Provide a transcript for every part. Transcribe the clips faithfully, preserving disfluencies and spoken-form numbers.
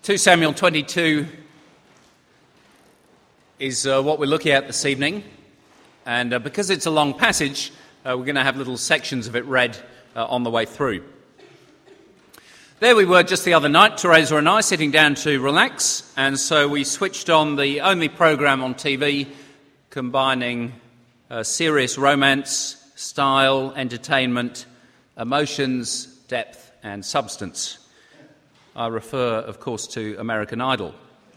Second Samuel twenty-two is uh, what we're looking at this evening, and uh, because it's a long passage, uh, we're going to have little sections of it read uh, on the way through. There we were just the other night, Teresa and I, sitting down to relax, and so we switched on the only programme on T V combining uh, serious romance, style, entertainment, emotions, depth and substance. I refer, of course, to American Idol.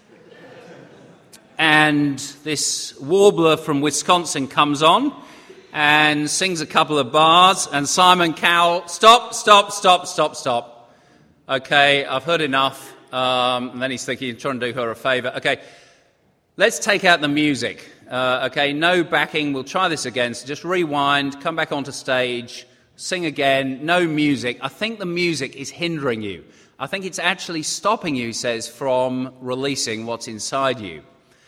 And this warbler from Wisconsin comes on and sings a couple of bars, and Simon Cowell, stop, stop, stop, stop, stop. Okay, I've heard enough. Um, and then he's thinking, trying to do her a favour. Okay, let's take out the music. Uh, okay, no backing, we'll try this again. So just rewind, come back onto stage, sing again, no music. I think the music is hindering you. I think it's actually stopping you, he says, from releasing what's inside you.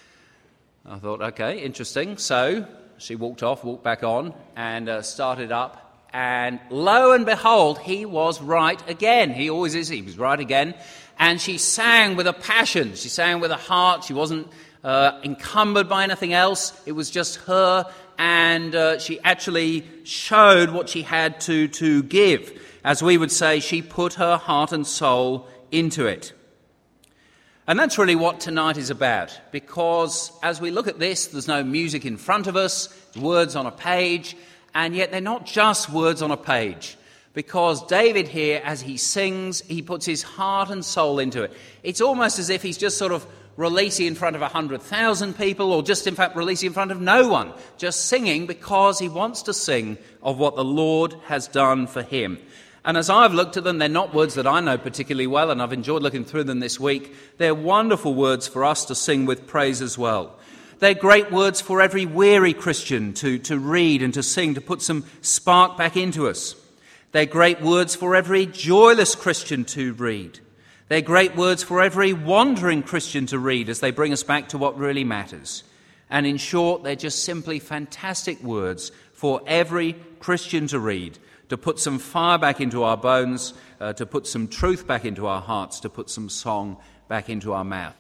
I thought, okay, interesting. So she walked off, walked back on, and uh, started up. And lo and behold, he was right again. He always is. He was right again. And she sang with a passion. She sang with a heart. She wasn't uh, encumbered by anything else. It was just her. And uh, she actually showed what she had to, to give. As we would say, she put her heart and soul into it. And that's really what tonight is about, because as we look at this, there's no music in front of us, words on a page, and yet they're not just words on a page, because David here, as he sings, he puts his heart and soul into it. It's almost as if he's just sort of releasing in front of one hundred thousand people, or just in fact releasing in front of no one, just singing because he wants to sing of what the Lord has done for him. And as I've looked at them, they're not words that I know particularly well, and I've enjoyed looking through them this week. They're wonderful words for us to sing with praise as well. They're great words for every weary Christian to, to read and to sing, to put some spark back into us. They're great words for every joyless Christian to read. They're great words for every wandering Christian to read as they bring us back to what really matters. And in short, they're just simply fantastic words for every Christian to read, to put some fire back into our bones, uh, to put some truth back into our hearts, to put some song back into our mouth.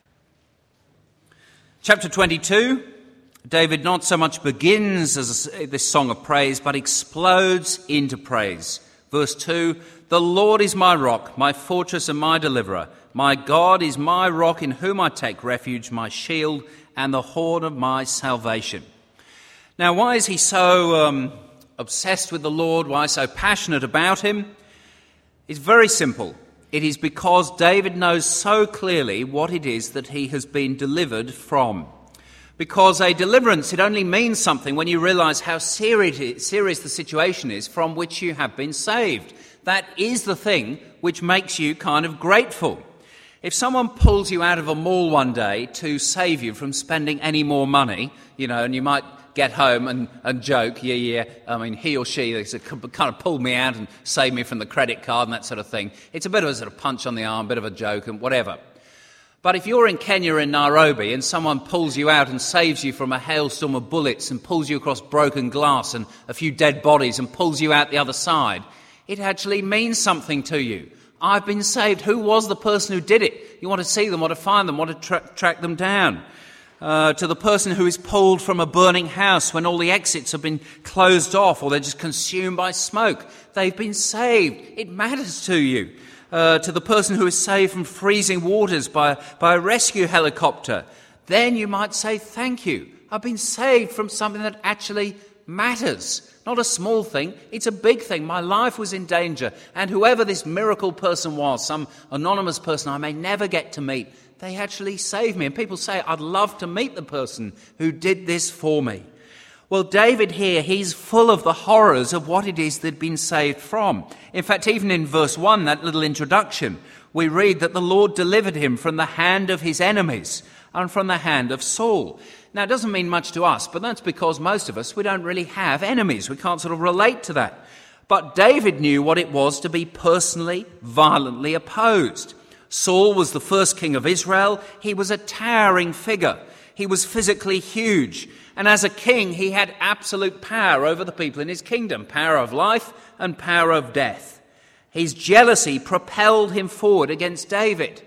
Chapter twenty-two, David not so much begins as a, this song of praise, but explodes into praise. Verse two, the Lord is my rock, my fortress and my deliverer. My God is my rock in whom I take refuge, my shield and the horn of my salvation. Now, why is he so um, obsessed with the Lord? Why so passionate about him? It's very simple. It is because David knows so clearly what it is that he has been delivered from. Because a deliverance, it only means something when you realize how serious, serious the situation is from which you have been saved. That is the thing which makes you kind of grateful. If someone pulls you out of a mall one day to save you from spending any more money, you know, and you might get home and, and joke, yeah, yeah, I mean, he or she they kind of pulled me out and saved me from the credit card and that sort of thing. It's a bit of a sort of punch on the arm, a bit of a joke and whatever. But if you're in Kenya, in Nairobi, and someone pulls you out and saves you from a hailstorm of bullets and pulls you across broken glass and a few dead bodies and pulls you out the other side, it actually means something to you. I've been saved. Who was the person who did it? You want to see them, want to find them, want to tra- track them down. Uh, to the person who is pulled from a burning house when all the exits have been closed off or they're just consumed by smoke. They've been saved. It matters to you. Uh, to the person who is saved from freezing waters by, by a rescue helicopter. Then you might say, thank you. I've been saved from something that actually matters. Not a small thing, it's a big thing. My life was in danger, and whoever this miracle person was, some anonymous person I may never get to meet, they actually saved me. And people say, I'd love to meet the person who did this for me. Well, David here, he's full of the horrors of what it is they'd been saved from. In fact, even in verse one, that little introduction, we read that the Lord delivered him from the hand of his enemies and from the hand of Saul. Now, it doesn't mean much to us, but that's because most of us, we don't really have enemies. We can't sort of relate to that. But David knew what it was to be personally, violently opposed. Saul was the first king of Israel. He was a towering figure. He was physically huge. And as a king, he had absolute power over the people in his kingdom, power of life and power of death. His jealousy propelled him forward against David,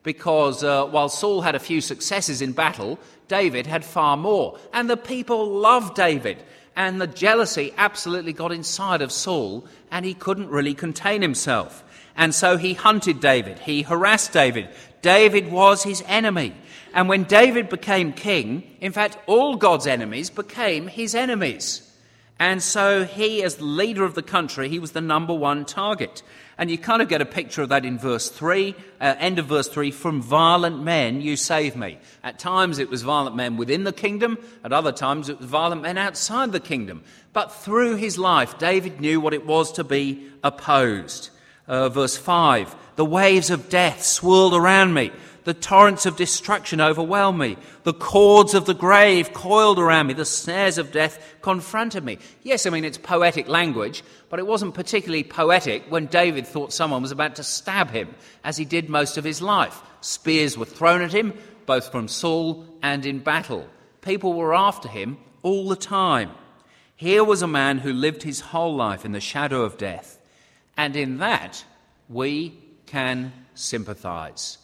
because uh, while Saul had a few successes in battle, David had far more. And the people loved David. And the jealousy absolutely got inside of Saul, and he couldn't really contain himself. And so he hunted David. He harassed David. David was his enemy. And when David became king, in fact, all God's enemies became his enemies. And so he, as the leader of the country, he was the number one target. And you kind of get a picture of that in verse three, uh, end of verse three, from violent men you save me. At times it was violent men within the kingdom, at other times it was violent men outside the kingdom. But through his life, David knew what it was to be opposed. Uh, verse five, the waves of death swirled around me. The torrents of destruction overwhelmed me. The cords of the grave coiled around me. The snares of death confronted me. Yes, I mean, it's poetic language, but it wasn't particularly poetic when David thought someone was about to stab him, as he did most of his life. Spears were thrown at him, both from Saul and in battle. People were after him all the time. Here was a man who lived his whole life in the shadow of death. And in that, we can sympathise.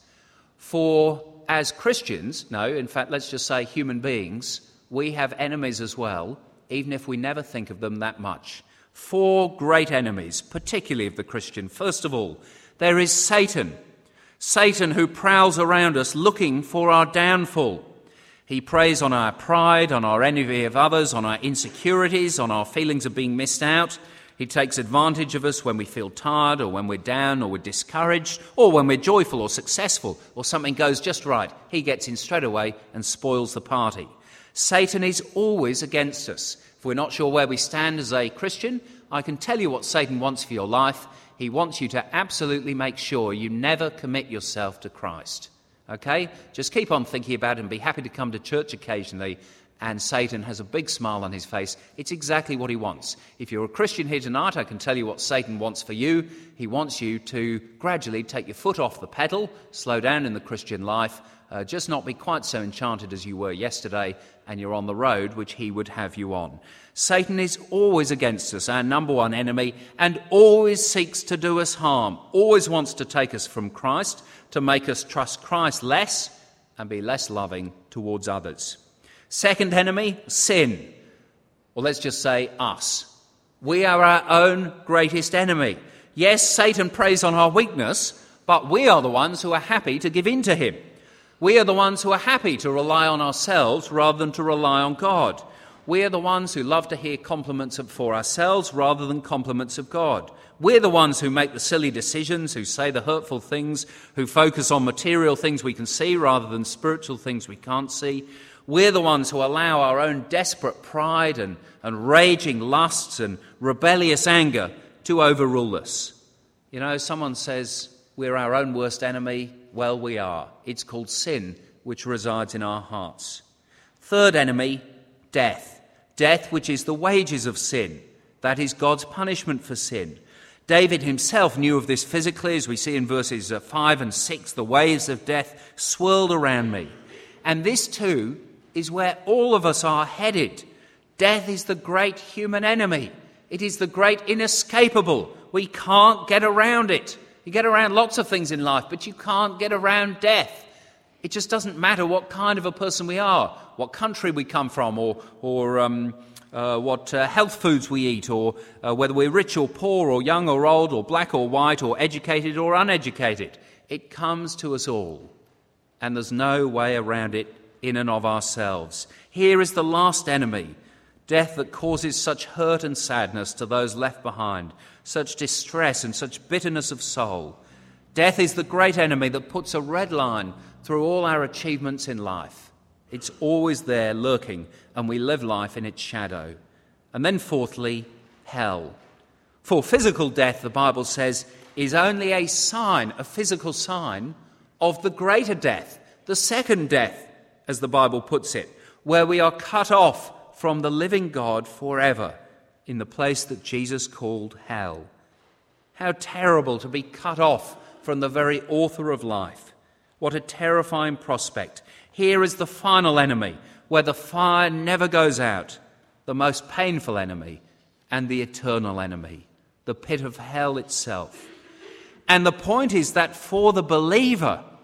For as Christians, no, in fact, let's just say human beings, we have enemies as well, even if we never think of them that much. Four great enemies, particularly of the Christian. First of all, there is Satan. Satan who prowls around us looking for our downfall. He preys on our pride, on our envy of others, on our insecurities, on our feelings of being missed out. He takes advantage of us when we feel tired or when we're down or we're discouraged or when we're joyful or successful or something goes just right. He gets in straight away and spoils the party. Satan is always against us. If we're not sure where we stand as a Christian, I can tell you what Satan wants for your life. He wants you to absolutely make sure you never commit yourself to Christ. Okay? Just keep on thinking about it and be happy to come to church occasionally. And Satan has a big smile on his face. It's exactly what he wants. If you're a Christian here tonight, I can tell you what Satan wants for you. He wants you to gradually take your foot off the pedal, slow down in the Christian life, uh, just not be quite so enchanted as you were yesterday, and you're on the road which he would have you on. Satan is always against us, our number one enemy, and always seeks to do us harm, always wants to take us from Christ, to make us trust Christ less and be less loving towards others. Second enemy, sin. Or let's just say us. We are our own greatest enemy. Yes, Satan preys on our weakness, but we are the ones who are happy to give in to him. We are the ones who are happy to rely on ourselves rather than to rely on God. We are the ones who love to hear compliments for ourselves rather than compliments of God. We're the ones who make the silly decisions, who say the hurtful things, who focus on material things we can see rather than spiritual things we can't see. We're the ones who allow our own desperate pride and, and raging lusts and rebellious anger to overrule us. You know, someone says we're our own worst enemy. Well, we are. It's called sin, which resides in our hearts. Third enemy, death. Death, which is the wages of sin. That is God's punishment for sin. David himself knew of this physically, as we see in verses five and six. The waves of death swirled around me. And this too is where all of us are headed. Death is the great human enemy. It is the great inescapable. We can't get around it. You get around lots of things in life, but you can't get around death. It just doesn't matter what kind of a person we are, what country we come from, or, or um, uh, what uh, health foods we eat, or uh, whether we're rich or poor, or young or old, or black or white, or educated or uneducated. It comes to us all, and there's no way around it in and of ourselves. Here is the last enemy, death that causes such hurt and sadness to those left behind, such distress and such bitterness of soul. Death is the great enemy that puts a red line through all our achievements in life. It's always there lurking, and we live life in its shadow. And then fourthly, hell. For physical death, the Bible says, is only a sign, a physical sign of the greater death, the second death, as the Bible puts it, where we are cut off from the living God forever in the place that Jesus called hell. How terrible to be cut off from the very author of life. What a terrifying prospect. Here is the final enemy, where the fire never goes out, the most painful enemy and the eternal enemy, the pit of hell itself. And the point is that for the believer,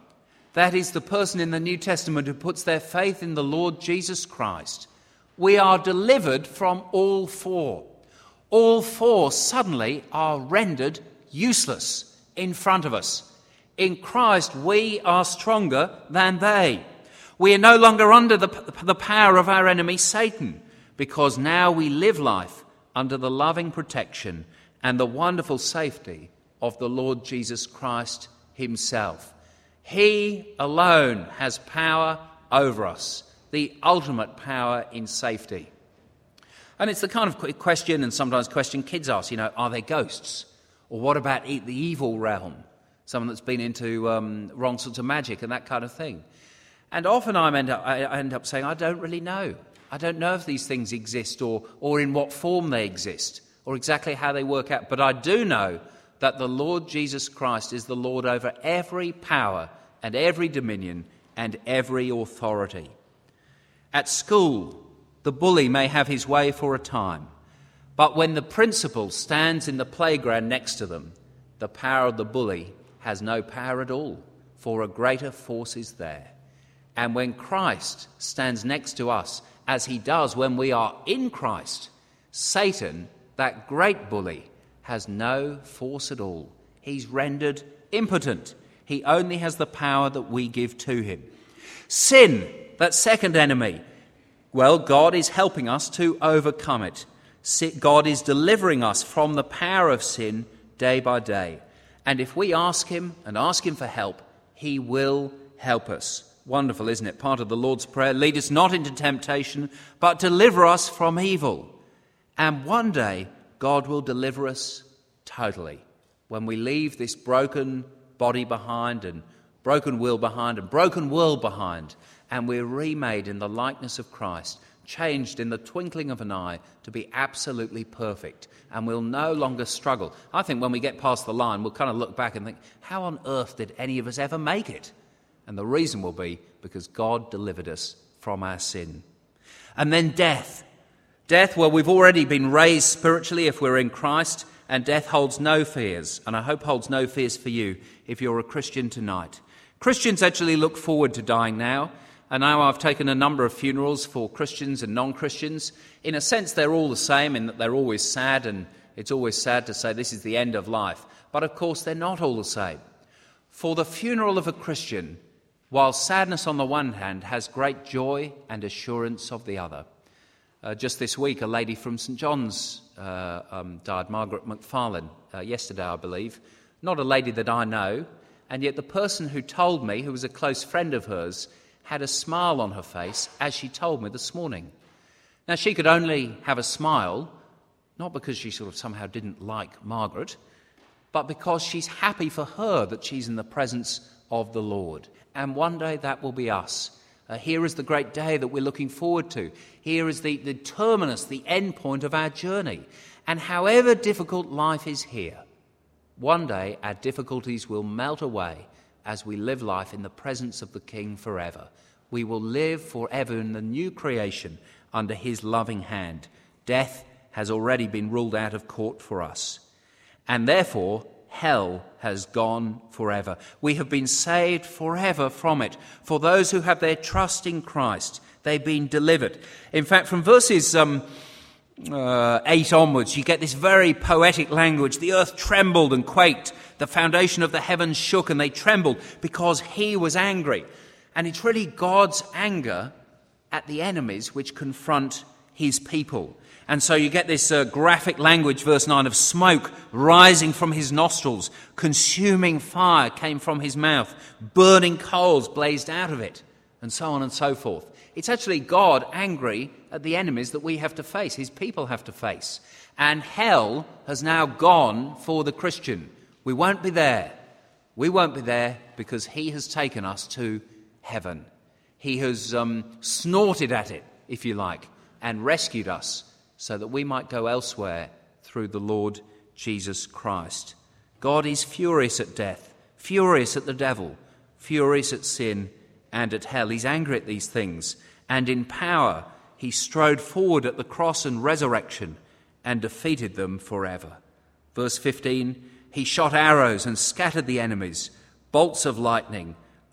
That is the person in the New Testament who puts their faith in the Lord Jesus Christ. We are delivered from all four. All four suddenly are rendered useless in front of us. In Christ, we are stronger than they. We are no longer under the, the power of our enemy, Satan, because now we live life under the loving protection and the wonderful safety of the Lord Jesus Christ himself. He alone has power over us, the ultimate power in safety. And it's the kind of question, and sometimes question kids ask, you know, are there ghosts? Or what about the evil realm? Someone that's been into um, wrong sorts of magic and that kind of thing. And often I end up, I end up saying, I don't really know. I don't know if these things exist or, or in what form they exist or exactly how they work out. But I do know that the Lord Jesus Christ is the Lord over every power and every dominion and every authority. At school, the bully may have his way for a time, but when the principal stands in the playground next to them, the power of the bully has no power at all, for a greater force is there. And when Christ stands next to us, as he does when we are in Christ, Satan, that great bully, has no force at all. He's rendered impotent. He only has the power that we give to him. Sin, that second enemy, well, God is helping us to overcome it. God is delivering us from the power of sin day by day. And if we ask him and ask him for help, he will help us. Wonderful, isn't it? Part of the Lord's Prayer, lead us not into temptation, but deliver us from evil. And one day, God will deliver us totally. When we leave this broken body behind and broken will behind and broken world behind, and we're remade in the likeness of Christ, changed in the twinkling of an eye to be absolutely perfect, and we'll no longer struggle. I think when we get past the line, we'll kind of look back and think, how on earth did any of us ever make it? And the reason will be because God delivered us from our sin. And then death. Death, well, we've already been raised spiritually if we're in Christ, and death holds no fears, and I hope holds no fears for you if you're a Christian tonight. Christians actually look forward to dying now, and now I've taken a number of funerals for Christians and non-Christians. In a sense, they're all the same in that they're always sad, and it's always sad to say this is the end of life. But of course, they're not all the same. For the funeral of a Christian, while sadness on the one hand has great joy and assurance of the other. Uh, just this week, a lady from St John's uh, um, died, Margaret McFarlane, uh, yesterday, I believe. Not a lady that I know, and yet the person who told me, who was a close friend of hers, had a smile on her face as she told me this morning. Now, she could only have a smile, not because she sort of somehow didn't like Margaret, but because she's happy for her that she's in the presence of the Lord. And one day that will be us. Uh, here is the great day that we're looking forward to. Here is the, the terminus, the end point of our journey. And however difficult life is here, one day our difficulties will melt away as we live life in the presence of the King forever. We will live forever in the new creation under his loving hand. Death has already been ruled out of court for us. And therefore, hell has gone forever. We have been saved forever from it. For those who have their trust in Christ, they've been delivered. In fact, from verses um, uh, eight onwards, you get this very poetic language. The earth trembled and quaked. The foundation of the heavens shook and they trembled because he was angry. And it's really God's anger at the enemies which confront his people. And so you get this uh, graphic language, verse nine, of smoke rising from his nostrils, consuming fire came from his mouth, burning coals blazed out of it, and so on and so forth. It's actually God angry at the enemies that we have to face, his people have to face. And hell has now gone for the Christian. We won't be there. We won't be there because he has taken us to heaven. He has um, snorted at it, if you like, and rescued us, so that we might go elsewhere through the Lord Jesus Christ. God is furious at death, furious at the devil, furious at sin and at hell. He's angry at these things, and in power he strode forward at the cross and resurrection and defeated them forever. Verse fifteen, he shot arrows and scattered the enemies, bolts of lightning,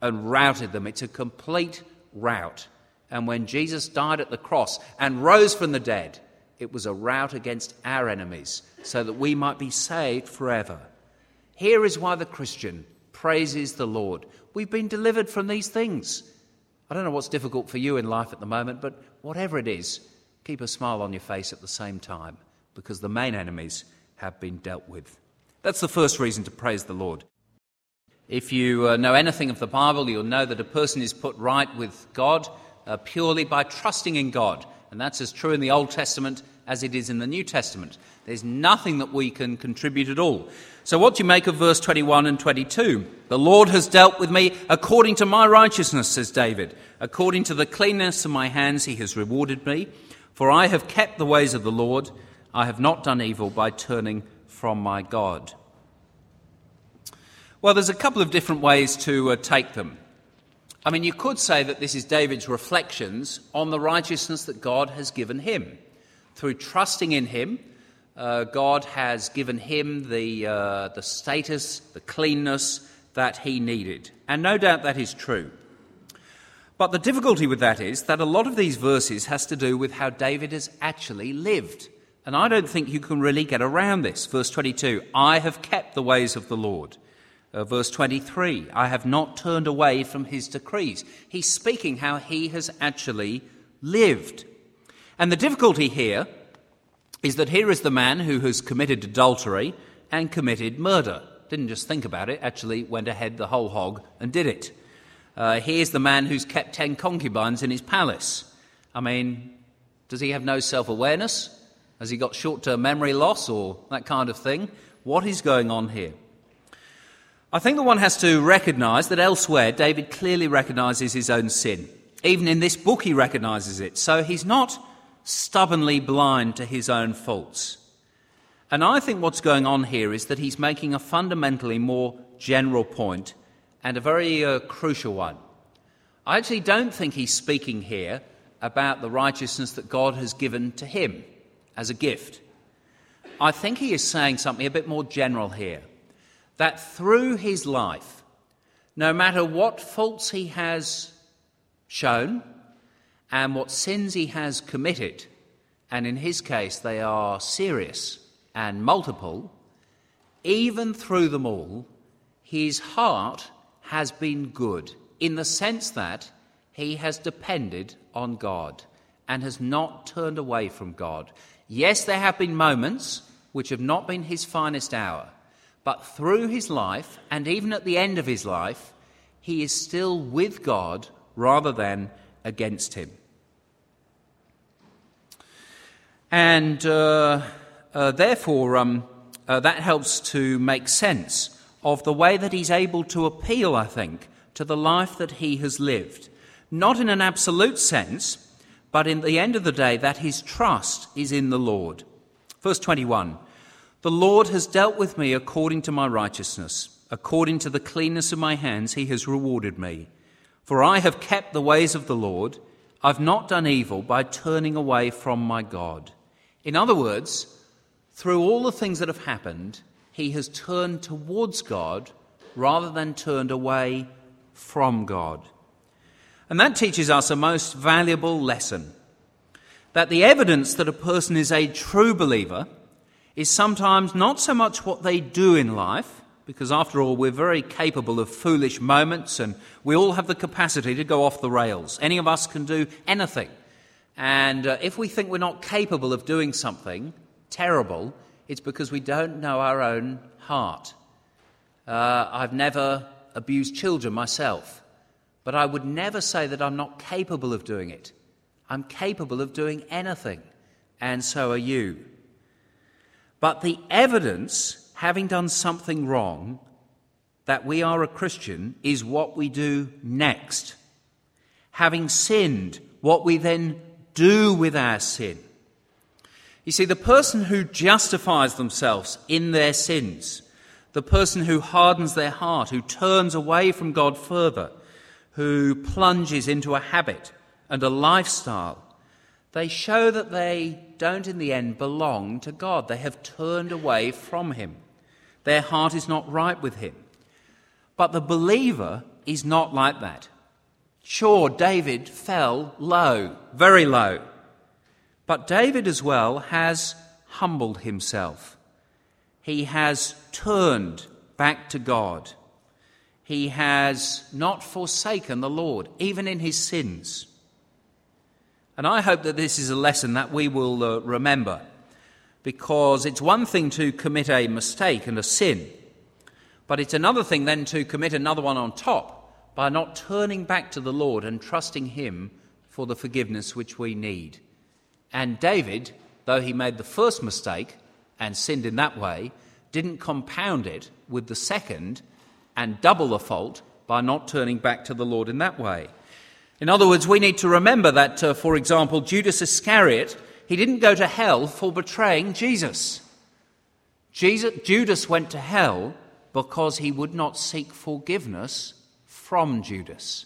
and routed them. It's a complete rout. And when Jesus died at the cross and rose from the dead, it was a rout against our enemies so that we might be saved forever. Here is why the Christian praises the Lord. We've been delivered from these things. I don't know what's difficult for you in life at the moment, but whatever it is, keep a smile on your face at the same time, because the main enemies have been dealt with. That's the first reason to praise the Lord. If you uh, know anything of the Bible, you'll know that a person is put right with God uh, purely by trusting in God. And that's as true in the Old Testament as it is in the New Testament. There's nothing that we can contribute at all. So what do you make of verse twenty-one and twenty-two? The Lord has dealt with me according to my righteousness, says David. According to the cleanness of my hands he has rewarded me. For I have kept the ways of the Lord. I have not done evil by turning from my God. Well, there's a couple of different ways to uh, take them. I mean, you could say that this is David's reflections on the righteousness that God has given him. Through trusting in him, uh, God has given him the, uh, the status, the cleanness that he needed. And no doubt that is true. But the difficulty with that is that a lot of these verses has to do with how David has actually lived. And I don't think you can really get around this. Verse twenty-two, I have kept the ways of the Lord. Uh, verse twenty-three, I have not turned away from his decrees. He's speaking how he has actually lived. And the difficulty here is that here is the man who has committed adultery and committed murder. Didn't just think about it, actually went ahead the whole hog and did it. Uh, here's the man who's kept ten concubines in his palace. I mean, does he have no self-awareness? Has he got short-term memory loss or that kind of thing? What is going on here? I think that one has to recognise that elsewhere David clearly recognises his own sin. Even in this book he recognises it. So he's not stubbornly blind to his own faults. And I think what's going on here is that he's making a fundamentally more general point and a very uh, crucial one. I actually don't think he's speaking here about the righteousness that God has given to him as a gift. I think he is saying something a bit more general here. That through his life, no matter what faults he has shown and what sins he has committed, and in his case they are serious and multiple, even through them all, his heart has been good in the sense that he has depended on God and has not turned away from God. Yes, there have been moments which have not been his finest hour, but through his life, and even at the end of his life, he is still with God rather than against him. And uh, uh, therefore, um, uh, that helps to make sense of the way that he's able to appeal, I think, to the life that he has lived. Not in an absolute sense, but in the end of the day, that his trust is in the Lord. Verse twenty-one, the Lord has dealt with me according to my righteousness. According to the cleanness of my hands, he has rewarded me. For I have kept the ways of the Lord. I've not done evil by turning away from my God. In other words, through all the things that have happened, he has turned towards God rather than turned away from God. And that teaches us a most valuable lesson, that the evidence that a person is a true believer is sometimes not so much what they do in life, because after all, we're very capable of foolish moments and we all have the capacity to go off the rails. Any of us can do anything. And uh, if we think we're not capable of doing something terrible, it's because we don't know our own heart. Uh, I've never abused children myself, but I would never say that I'm not capable of doing it. I'm capable of doing anything, and so are you. But the evidence, having done something wrong, that we are a Christian is what we do next. Having sinned, what we then do with our sin. You see, the person who justifies themselves in their sins, the person who hardens their heart, who turns away from God further, who plunges into a habit and a lifestyle, they show that they don't in the end belong to God. They have turned away from him. Their heart is not right with him. But the believer is not like that. Sure, David fell low, very low. But David as well has humbled himself. He has turned back to God. He has not forsaken the Lord, even in his sins. And I hope that this is a lesson that we will uh, remember, because it's one thing to commit a mistake and a sin, but it's another thing then to commit another one on top by not turning back to the Lord and trusting him for the forgiveness which we need. And David, though he made the first mistake and sinned in that way, didn't compound it with the second and double the fault by not turning back to the Lord in that way. In other words, we need to remember that, uh, for example, Judas Iscariot, he didn't go to hell for betraying Jesus. Jesus. Judas went to hell because he would not seek forgiveness from Judas.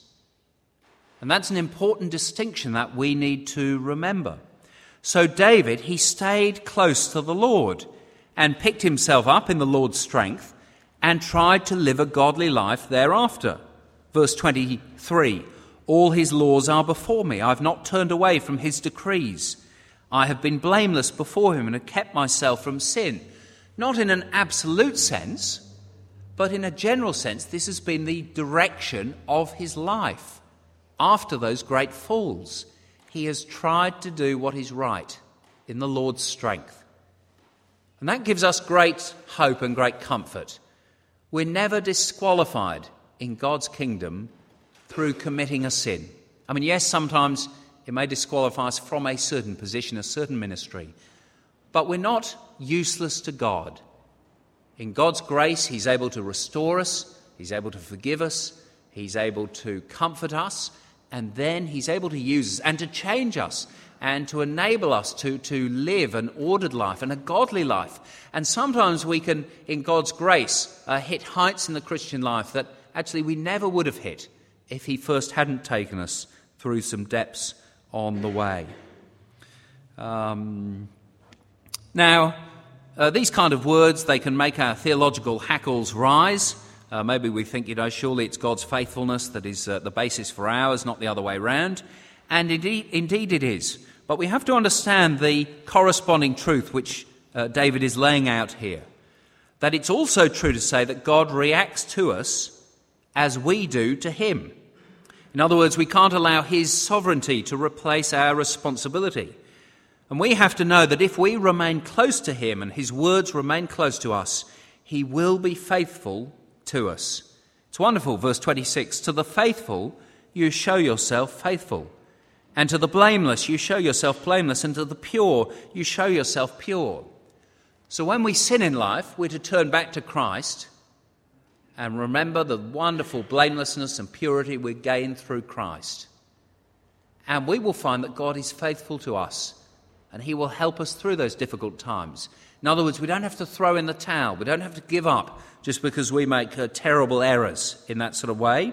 And that's an important distinction that we need to remember. So David, he stayed close to the Lord and picked himself up in the Lord's strength and tried to live a godly life thereafter. Verse twenty-three, all his laws are before me. I have not turned away from his decrees. I have been blameless before him and have kept myself from sin. Not in an absolute sense, but in a general sense, this has been the direction of his life. After those great falls, he has tried to do what is right in the Lord's strength. And that gives us great hope and great comfort. We're never disqualified in God's kingdom through committing a sin. I mean, yes, sometimes it may disqualify us from a certain position, a certain ministry, but we're not useless to God. In God's grace, he's able to restore us, he's able to forgive us, he's able to comfort us, and then he's able to use us and to change us and to enable us to, to live an ordered life and a godly life. And sometimes we can, in God's grace, uh, hit heights in the Christian life that actually we never would have hit if he first hadn't taken us through some depths on the way. Um, now, uh, these kind of words, they can make our theological hackles rise. Uh, maybe we think, you know, surely it's God's faithfulness that is uh, the basis for ours, not the other way round. And indeed, indeed it is. But we have to understand the corresponding truth which uh, David is laying out here. That it's also true to say that God reacts to us as we do to him. In other words, we can't allow his sovereignty to replace our responsibility. And we have to know that if we remain close to him and his words remain close to us, he will be faithful to us. It's wonderful, verse twenty-six, to the faithful you show yourself faithful, and to the blameless you show yourself blameless, and to the pure you show yourself pure. So when we sin in life, we're to turn back to Christ and remember the wonderful blamelessness and purity we gain through Christ. And we will find that God is faithful to us, and he will help us through those difficult times. In other words, we don't have to throw in the towel. We don't have to give up just because we make uh, terrible errors in that sort of way.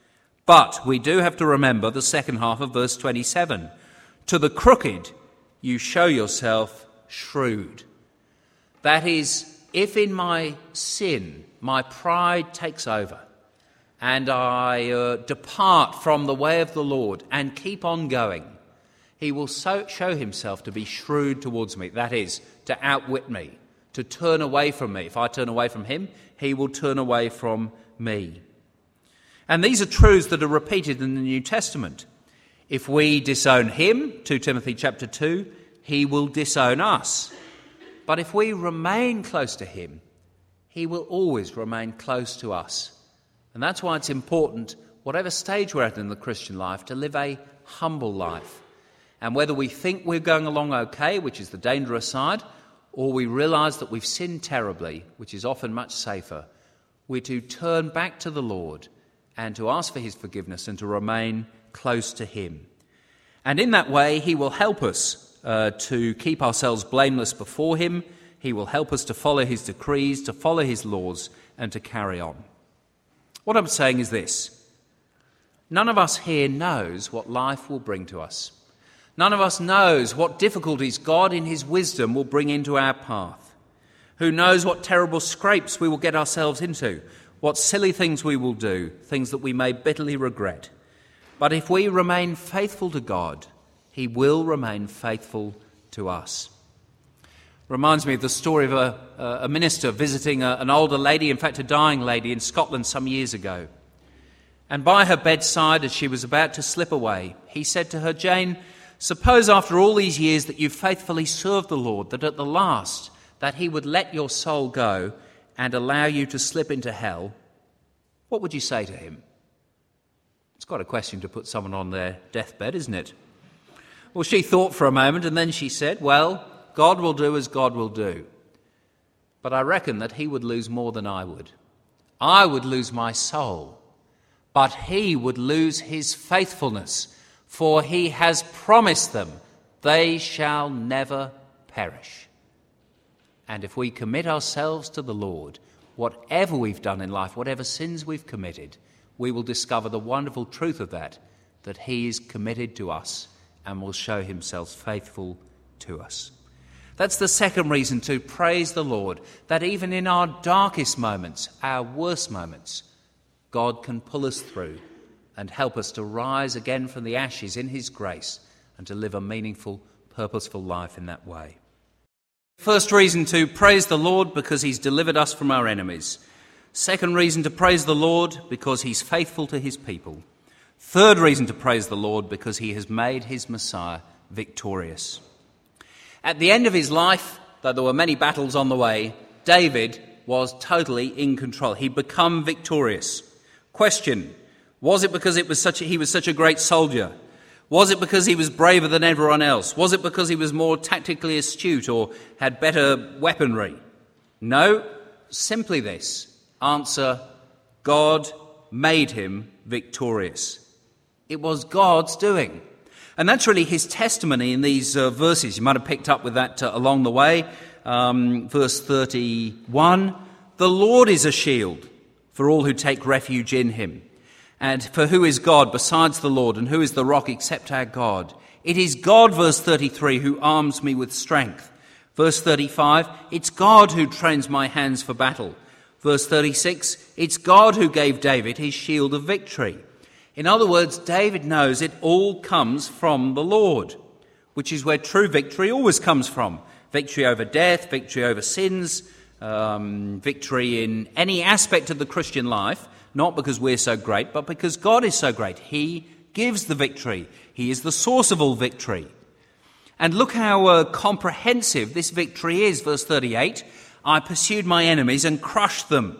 But we do have to remember the second half of verse twenty-seven. To the crooked you show yourself shrewd. That is, if in my sin my pride takes over and I uh, depart from the way of the Lord and keep on going, he will so show himself to be shrewd towards me. That is, to outwit me, to turn away from me. If I turn away from him, he will turn away from me. And these are truths that are repeated in the New Testament. If we disown him, Second Timothy chapter two, he will disown us. But if we remain close to him, he will always remain close to us. And that's why it's important, whatever stage we're at in the Christian life, to live a humble life. And whether we think we're going along okay, which is the dangerous side, or we realise that we've sinned terribly, which is often much safer, we're to turn back to the Lord and to ask for his forgiveness and to remain close to him. And in that way, he will help us uh, to keep ourselves blameless before him. He will help us to follow his decrees, to follow his laws, and to carry on. What I'm saying is this. None of us here knows what life will bring to us. None of us knows what difficulties God in his wisdom will bring into our path. Who knows what terrible scrapes we will get ourselves into? what silly things we will do, things that we may bitterly regret. But if we remain faithful to God, he will remain faithful to us. Reminds me of the story of a, a minister visiting a, an older lady, in fact a dying lady in Scotland some years ago. And by her bedside, as she was about to slip away, he said to her, "Jane, suppose after all these years that you faithfully served the Lord, that at the last that he would let your soul go and allow you to slip into hell, what would you say to him?" It's quite a question to put someone on their deathbed, isn't it? Well, she thought for a moment and then she said, "Well, God will do as God will do. But I reckon that he would lose more than I would. I would lose my soul, but he would lose his faithfulness, for he has promised them they shall never perish." And if we commit ourselves to the Lord, whatever we've done in life, whatever sins we've committed, we will discover the wonderful truth of that, that he is committed to us and will show himself faithful to us. That's the second reason to praise the Lord, that even in our darkest moments, our worst moments, God can pull us through and help us to rise again from the ashes in his grace and to live a meaningful, purposeful life in that way. First reason to praise the Lord, because he's delivered us from our enemies. Second reason to praise the Lord, because he's faithful to his people. Third reason to praise the Lord, because he has made his Messiah victorious. At the end of his life, though there were many battles on the way, David was totally in control. He'd become victorious. Question: was it because it was such a, he was such a great soldier? Was it because he was braver than everyone else? Was it because he was more tactically astute or had better weaponry? No, simply this. Answer: God made him victorious. It was God's doing. And that's really his testimony in these uh, verses. You might have picked up with that uh, along the way. Um, verse thirty-one, "The Lord is a shield for all who take refuge in him. And for who is God besides the Lord, and who is the rock except our God? It is God," verse thirty-three, "who arms me with strength." Verse thirty-five, "It's God who trains my hands for battle." Verse thirty-six, "It's God who gave David his shield of victory." In other words, David knows it all comes from the Lord, which is where true victory always comes from. Victory over death, victory over sins, um, victory in any aspect of the Christian life, not because we're so great, but because God is so great. He gives the victory. He is the source of all victory. And look how uh, comprehensive this victory is. Verse thirty-eight, "I pursued my enemies and crushed them.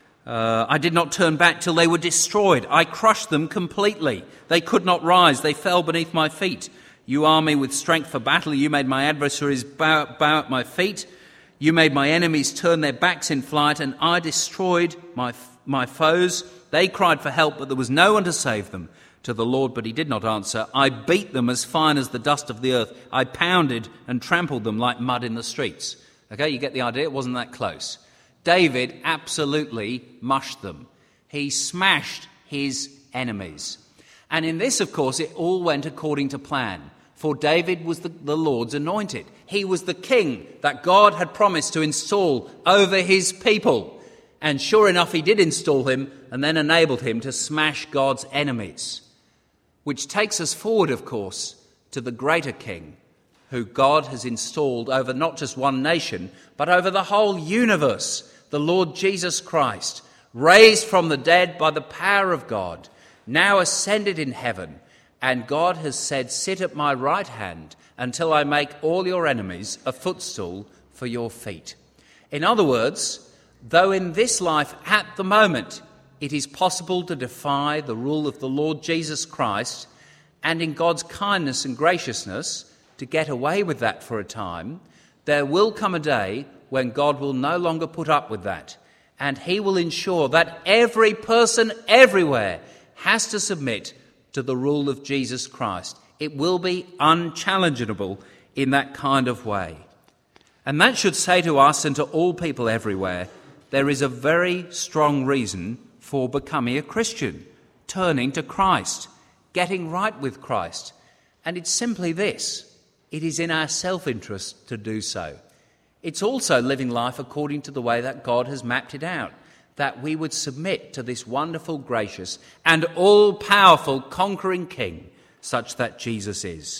Uh, I did not turn back till they were destroyed. I crushed them completely. They could not rise. They fell beneath my feet. You arm me with strength for battle. You made my adversaries bow, bow at my feet. You made my enemies turn their backs in flight, and I destroyed my, my foes. They cried for help, but there was no one to save them. To the Lord, but he did not answer. I beat them as fine as the dust of the earth. I pounded and trampled them like mud in the streets." Okay, you get the idea? It wasn't that close. David absolutely mushed them. He smashed his enemies. And in this, of course, it all went according to plan. For David was the, the Lord's anointed. He was the king that God had promised to install over his people. And sure enough, he did install him and then enabled him to smash God's enemies. Which takes us forward, of course, to the greater king, who God has installed over not just one nation, but over the whole universe, the Lord Jesus Christ, raised from the dead by the power of God, now ascended in heaven, and God has said, "Sit at my right hand until I make all your enemies a footstool for your feet." In other words, though in this life at the moment it is possible to defy the rule of the Lord Jesus Christ, and in God's kindness and graciousness to get away with that for a time, there will come a day when God will no longer put up with that, and he will ensure that every person everywhere has to submit to the rule of Jesus Christ. It will be unchallengeable in that kind of way. And that should say to us and to all people everywhere, there is a very strong reason for becoming a Christian, turning to Christ, getting right with Christ. And it's simply this: it is in our self-interest to do so. It's also living life according to the way that God has mapped it out. that we would submit to this wonderful, gracious, and all-powerful conquering King, such that Jesus is.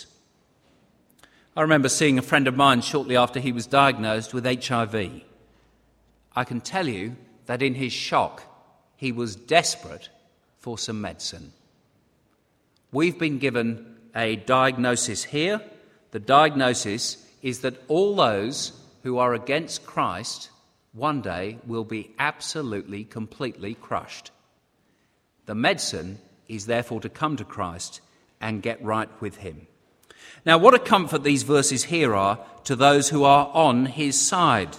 I remember seeing a friend of mine shortly after he was diagnosed with H I V. I can tell you that in his shock, he was desperate for some medicine. We've been given a diagnosis here. The diagnosis is that all those who are against Christ one day will be absolutely, completely crushed. The medicine is therefore to come to Christ and get right with him. Now, what a comfort these verses here are to those who are on his side.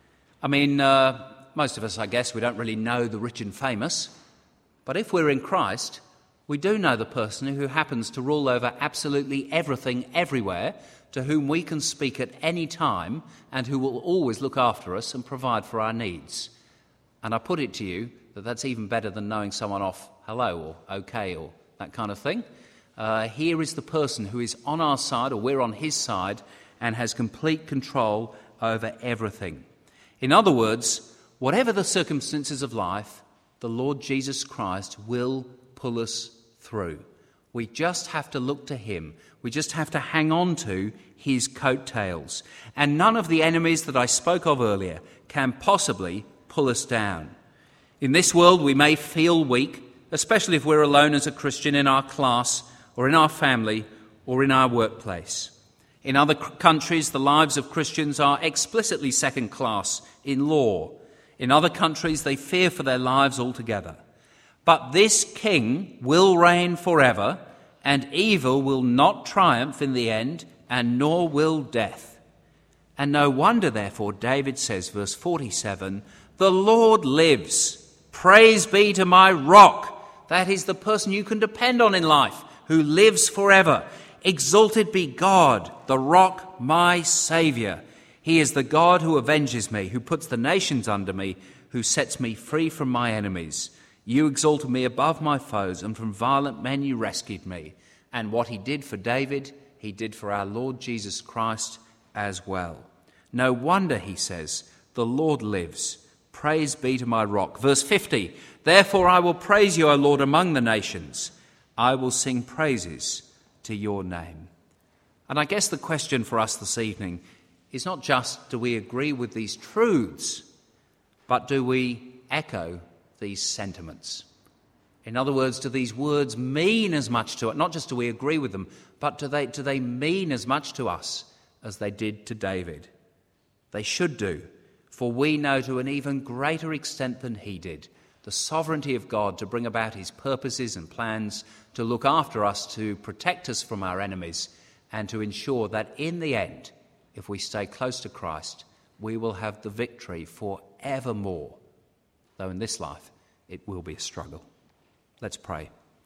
I mean, uh, most of us, I guess, we don't really know the rich and famous, but if we're in Christ, we do know the person who happens to rule over absolutely everything, everywhere, to whom we can speak at any time and who will always look after us and provide for our needs. And I put it to you that that's even better than knowing someone off hello or okay or that kind of thing. Uh, here is the person who is on our side, or we're on his side, and has complete control over everything. In other words, whatever the circumstances of life, the Lord Jesus Christ will pull us through. We just have to look to him. We just have to hang on to his coattails. And none of the enemies that I spoke of earlier can possibly pull us down. In this world, we may feel weak, especially if we're alone as a Christian in our class or in our family or in our workplace. In other c- countries, the lives of Christians are explicitly second class in law. In other countries, they fear for their lives altogether. But this king will reign forever, and evil will not triumph in the end, and nor will death. And no wonder, therefore, David says, verse forty-seven, "The Lord lives. Praise be to my rock." That is the person you can depend on in life, who lives forever. Exalted be God, the rock, my Saviour. He is the God who avenges me, who puts the nations under me, who sets me free from my enemies. You exalted me above my foes, and from violent men you rescued me. And what he did for David, he did for our Lord Jesus Christ as well. No wonder, he says, the Lord lives. Praise be to my rock. Verse fifty, "Therefore I will praise you, O Lord, among the nations. I will sing praises to your name." And I guess the question for us this evening is not just do we agree with these truths, but do we echo these sentiments? In other words, do these words mean as much to us? Not just do we agree with them, but do they, do they mean as much to us as they did to David? They should do, for we know to an even greater extent than he did the sovereignty of God to bring about his purposes and plans, to look after us, to protect us from our enemies, and to ensure that in the end, if we stay close to Christ, we will have the victory forevermore. Though in this life, it will be a struggle. Let's pray.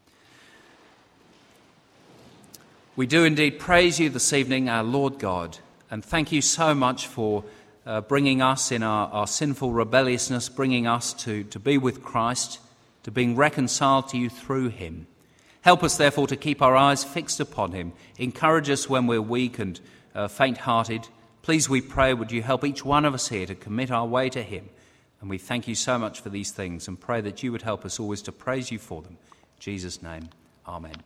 We do indeed praise you this evening, our Lord God, and thank you so much for uh, bringing us in our, our sinful rebelliousness, bringing us to, to be with Christ, to being reconciled to you through him. Help us, therefore, to keep our eyes fixed upon him. Encourage us when we're weak and uh, faint-hearted. Please, we pray, would you help each one of us here to commit our way to him. And we thank you so much for these things and pray that you would help us always to praise you for them. In Jesus' name, amen.